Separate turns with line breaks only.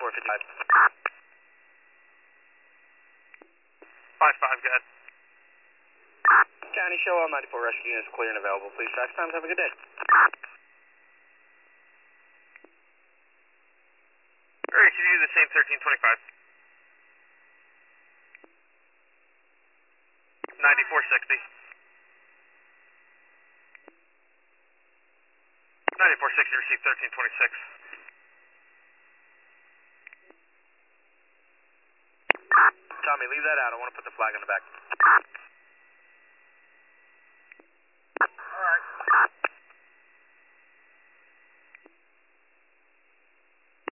9455.
5-5, go ahead.
County show all 94 rescue units clear and available. Please drive times. Have a good day.
Alright, can you do the same 1325? 9460. 9460, receive 1326.
Tommy, leave that out. I want to put the flag on the back.